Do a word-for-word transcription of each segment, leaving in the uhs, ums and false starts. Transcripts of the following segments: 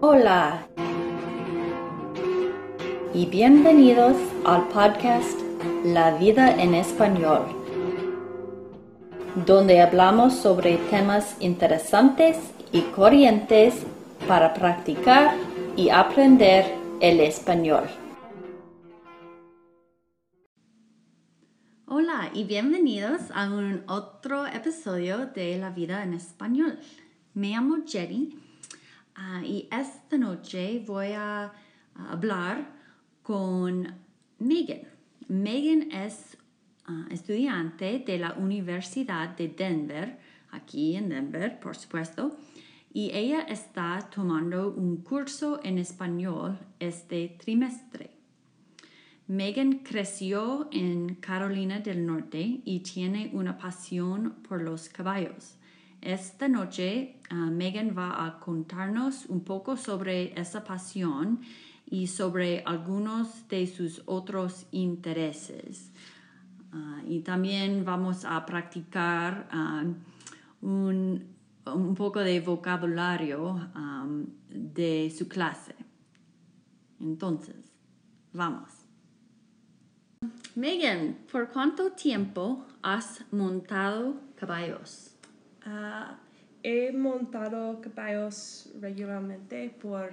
Hola y bienvenidos al podcast La Vida en Español, donde hablamos sobre temas interesantes y corrientes para practicar y aprender el español. Hola y bienvenidos a un otro episodio de La Vida en Español. Me llamo Jerry. Uh, y esta noche voy a, a hablar con Megan. Megan es uh, estudiante de la Universidad de Denver, aquí en Denver, por supuesto, y ella está tomando un curso en español este trimestre. Megan creció en Carolina del Norte y tiene una pasión por los caballos. Esta noche, uh, Megan va a contarnos un poco sobre esa pasión y sobre algunos de sus otros intereses. Uh, y también vamos a practicar um, un, un poco de vocabulario um, de su clase. Entonces, vamos. Megan, ¿por cuánto tiempo has montado caballos? Uh, he montado caballos regularmente por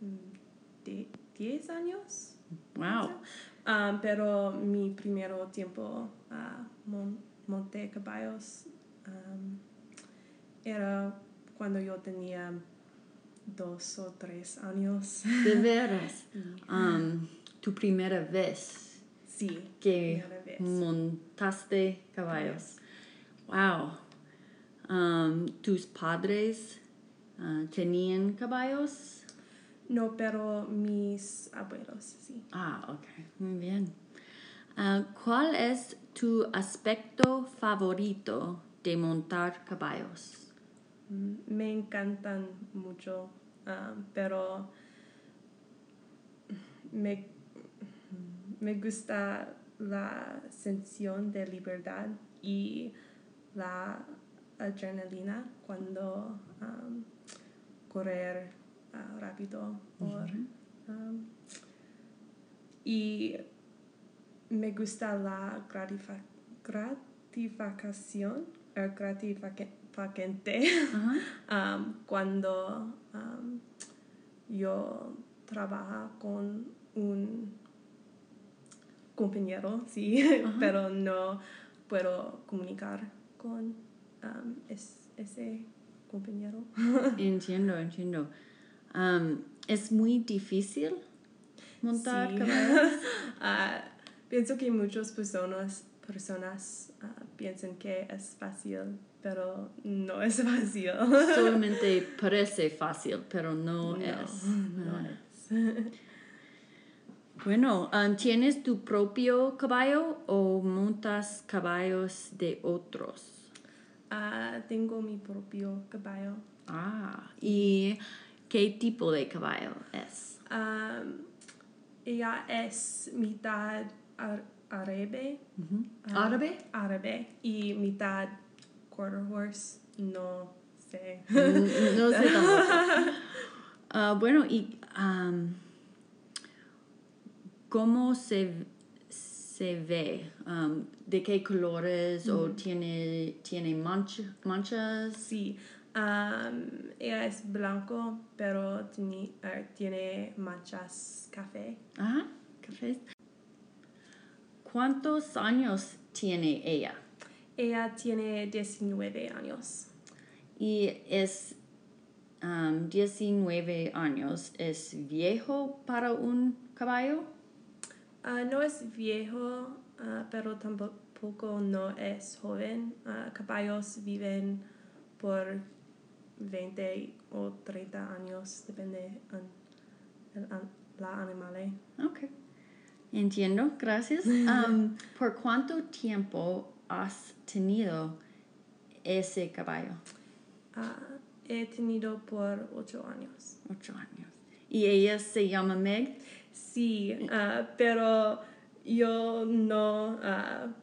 diez años. Wow. Um, pero mi primer tiempo uh, mon- monté caballos um, era cuando yo tenía dos o tres años. De veras. Um, tu primera vez Sí, que primera vez. montaste caballos. Wow. Um, ¿Tus padres uh, tenían caballos? No, pero mis abuelos, sí. Ah, ok. Muy bien. Uh, ¿Cuál es tu aspecto favorito de montar caballos? Me encantan mucho, um, pero me, me gusta la sensación de libertad y la adrenalina cuando um, correr uh, rápido. Or, um, y me gusta la gratifa- gratificación, uh, gratificante Uh-huh. um, cuando um, yo trabajo con un compañero, sí, Uh-huh. pero no puedo comunicar con um, es, ese compañero. Entiendo, entiendo. Um, ¿Es muy difícil montar Sí. caballos? uh, pienso que muchas personas, personas uh, piensan que es fácil, pero no es fácil. Solamente parece fácil, pero no, no, es. No Ah. es. Bueno, um, ¿tienes tu propio caballo o montas caballos de otros? Uh, tengo mi propio caballo. Ah, ¿y qué tipo de caballo es? Um, ella es mitad ar- árabe, Uh-huh. uh, ¿Árabe? árabe y mitad quarter horse. No sé. Mm, no sé tampoco. Uh, bueno, ¿y um, cómo se, se ve? Um, ¿De qué colores o tiene, tiene mancha- manchas? Sí. Um, ella es blanco, pero tiene, uh, tiene manchas café. Ajá, cafés. ¿Cuántos años tiene ella? Ella tiene diecinueve años. Y es um, diecinueve años. ¿Es viejo para un caballo? Uh, no es viejo, uh, pero tampoco no es joven. Uh, caballos viven por veinte o treinta años, depende de la animal. Ok. Entiendo, gracias. Um, ¿Por cuánto tiempo has tenido ese caballo? Uh, he tenido por ocho años. Ocho años. ¿Y ella se llama Meg? Sí, uh, pero yo no uh,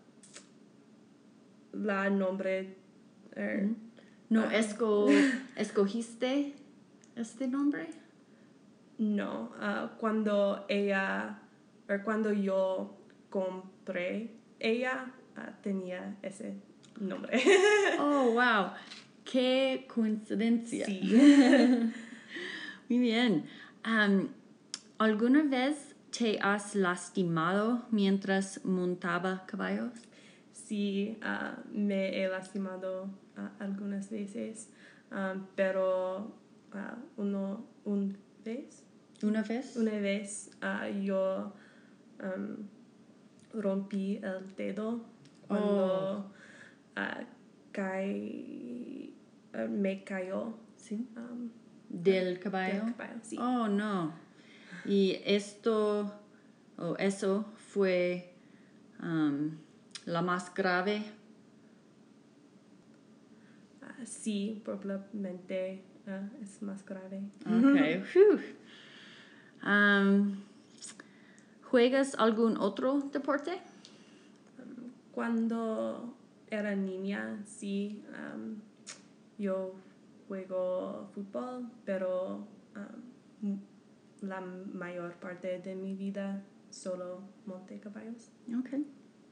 la nombre. Er, ¿No uh, esco, escogiste este nombre? No, ah, cuando ella, o cuando yo compré, ella ah, tenía ese nombre. Oh, wow. Qué coincidencia. Sí. Muy bien. Um, ¿Alguna vez te has lastimado mientras montaba caballos? Sí, ah, me he lastimado ah, algunas veces, ah, pero ah, uno, un vez, ¿Una vez? una vez ah, yo um, rompí el dedo cuando ah, caí- ah, me cayó Sí. um, ¿Del caballo? del caballo, sí. Oh, no. Y esto, o eso fue um, la más grave. Ah, sí, probablemente ah, es más grave. Okay. Whew. Um, ¿Juegas algún otro deporte? Cuando era niña, sí, um, yo juego fútbol, pero um, la mayor parte de mi vida solo monté caballos. Okay.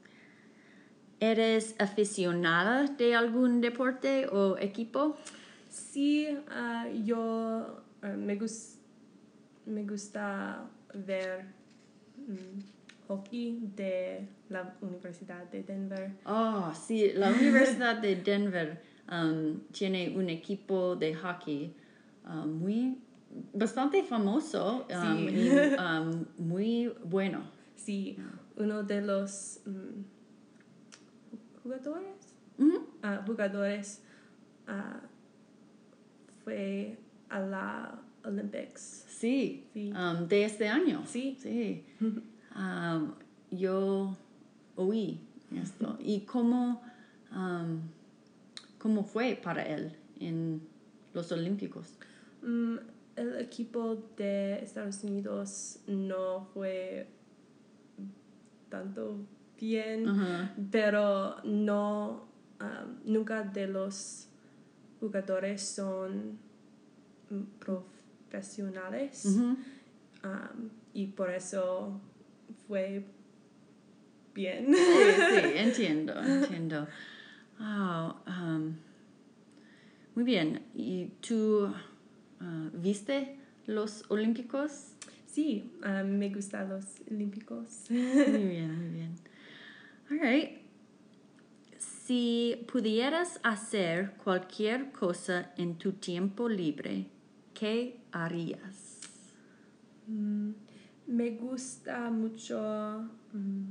¿Eres aficionada de algún deporte o equipo? Sí, ah, yo ah, me, gus- me gusta ver mm, hockey de la Universidad de Denver. Oh, sí, la Universidad de Denver um, tiene un equipo de hockey um, muy, bastante famoso um, Sí. y um, muy bueno. Sí, uno de los mm, jugadores, Ujú. ah, jugadores ah, fue a la Olympics. Sí, Sí. um, de este año. Sí. Sí. Um, yo oí esto. ¿Y cómo, um, cómo fue para él en los Olímpicos? Mm, el equipo de Estados Unidos no fue tanto bien, Ajá. pero no, um, nunca de los jugadores son mm, profesionales. Ujú. Um, y por eso fue bien. Sí, sí, entiendo, entiendo. Ah, um, muy bien. ¿Y tú ah, viste los Olímpicos? Sí, um, me gustan los olímpicos. Muy bien, muy bien. All right. Si pudieras hacer cualquier cosa en tu tiempo libre, ¿qué harías? Mm, me gusta mucho mm,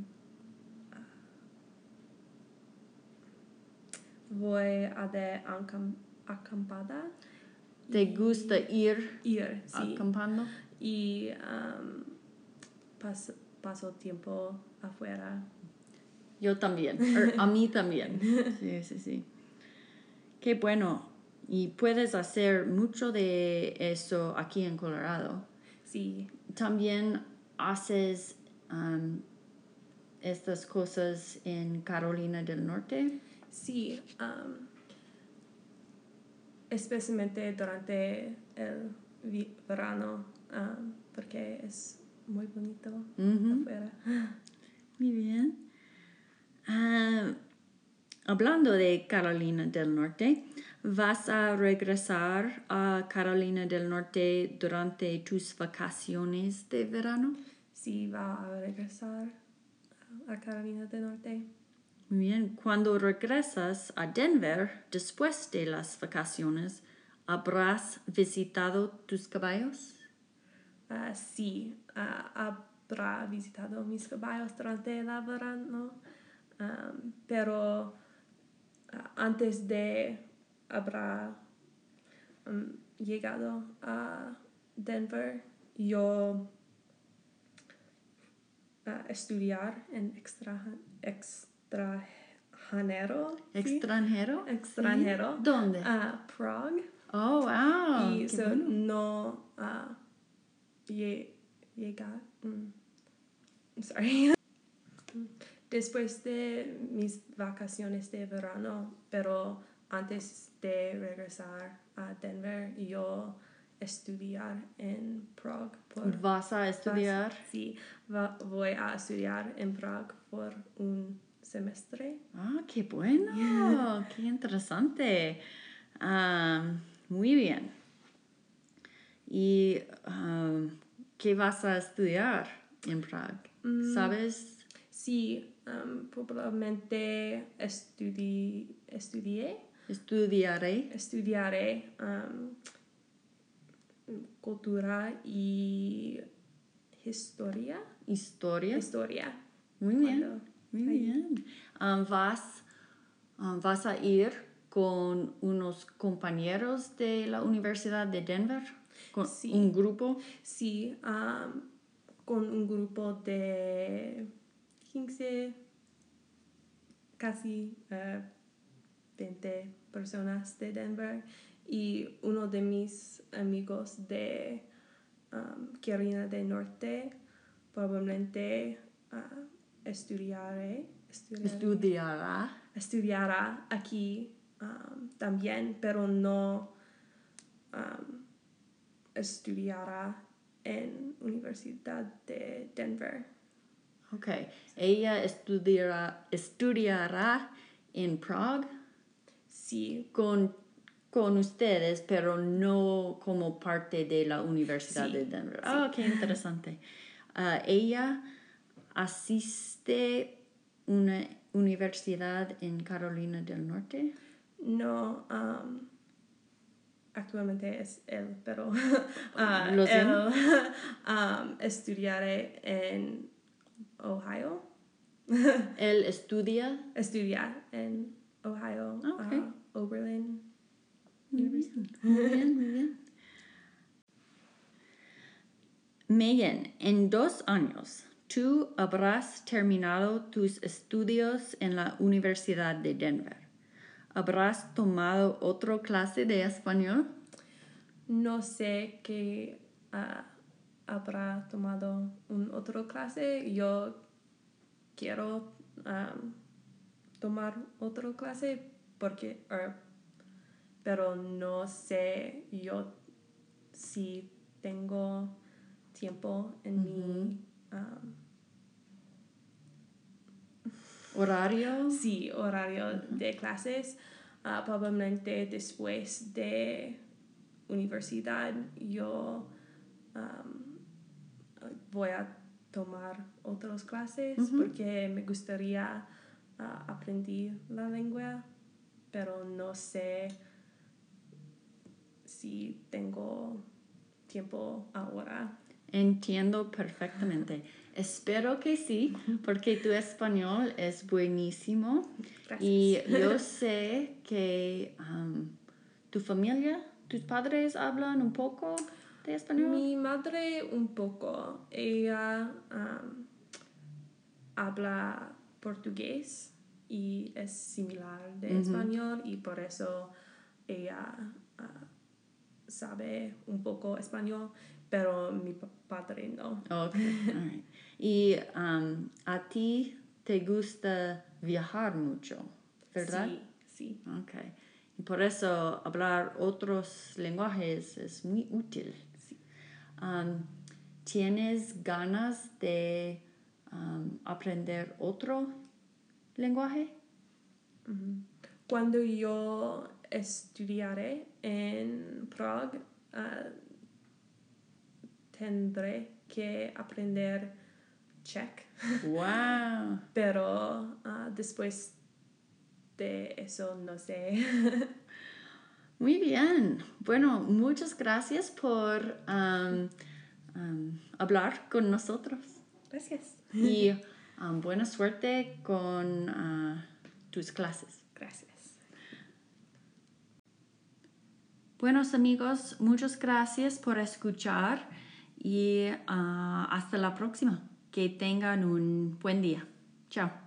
voy a de ancam- acampada. ¿Te y gusta ir ir, sí. acampando? Y um, pas- paso tiempo afuera. Yo también, er, a mí también. Sí, sí, sí. Qué bueno. Y puedes hacer mucho de eso aquí en Colorado. Sí, También haces um, estas cosas en Carolina del Norte. sí. um, especialmente durante el vi- verano, um, porque es muy bonito Ujú. afuera. Muy bien. Ah, hablando de Carolina del Norte, ¿vas a regresar a Carolina del Norte durante tus vacaciones de verano? Sí, va a regresar a Carolina del Norte. Muy bien. Cuando regresas a Denver después de las vacaciones, ¿habrás visitado tus caballos? Ah, sí, ah, habrá visitado mis caballos durante el verano, um, pero ah, antes de habrá um, llegado a Denver, yo ah, estudiar en extra, extranjero. ¿sí? ¿Extranjero? Extranjero. ¿Sí? ¿Dónde? a Prague. Oh, wow. Y Qué so, bueno. no ah, lle- llegar. mm, I'm sorry. Después de mis vacaciones de verano, pero antes de regresar a Denver, yo estudiar en Prague. Por, ¿Vas a estudiar? Sí, va, voy a estudiar en Prague por un semestre. Ah, qué bueno, qué interesante. Um, muy bien. ¿Y um, qué vas a estudiar en Praga? Mm, ¿Sabes? Sí, um, probablemente estudi estudié, Estudiaré. estudiaré um, cultura y historia. Historia. Historia. Muy bien, Cuando muy ahí. bien. Um, ¿vas, um, ¿Vas a ir con unos compañeros de la Universidad de Denver? ¿Con Sí. un grupo? Sí, um, con un grupo de quince, casi uh, veinte personas de Denver y uno de mis amigos de um, Carolina del Norte probablemente uh, estudiaré, estudiaré, Estudiará. estudiará aquí um, también, pero no um, estudiará en Universidad de Denver. Ok. Ella estudiará, estudiará en Praga Sí, con, con ustedes, pero no como parte de la Universidad Sí, de Denver. sí. Ah, qué interesante. Ah, ella asiste a una universidad en Carolina del Norte. no, um, actualmente es él, pero uh, Lo él siento. um, estudiaré en Ohio. Él estudia. Estudiar en Ohio, Ah, ok. uh, Oberlin Muy University. bien, muy bien, muy bien. Megan, en dos años, tú habrás terminado tus estudios en la Universidad de Denver. ¿Habrás tomado otra clase de español? No sé qué uh, habrá tomado un otro clase. Yo quiero um, tomar otra clase porque, er, pero no sé yo si tengo tiempo en mi um, ¿Horario? sí, horario de clases. Uh, probablemente después de universidad yo um, voy a tomar otras clases Uh-huh. porque me gustaría uh, aprender la lengua, pero no sé si tengo tiempo ahora. Entiendo perfectamente. Espero que sí, porque tu español es buenísimo. Gracias. Y yo sé que um, tu familia, tus padres hablan un poco de español. Mi madre un poco. Ella um, habla portugués y es similar de Ujú. español y por eso ella uh, sabe un poco español, pero mi pa- padre no. Okay, all right. Y um, a ti te gusta viajar mucho, ¿verdad? Sí, sí. Okay. Y por eso hablar otros lenguajes es muy útil. Sí. Um, ¿Tienes ganas de um, aprender otro lenguaje? Ujú. Cuando yo estudiaré en Prague, uh, tendré que aprender checo, Wow. pero uh, después de eso no sé. Muy bien. Bueno, muchas gracias por um, um, hablar con nosotros. Gracias. Y um, buena suerte con uh, tus clases. Gracias. Buenos amigos, muchas gracias por escuchar y uh, hasta la próxima. Que tengan un buen día. Chao.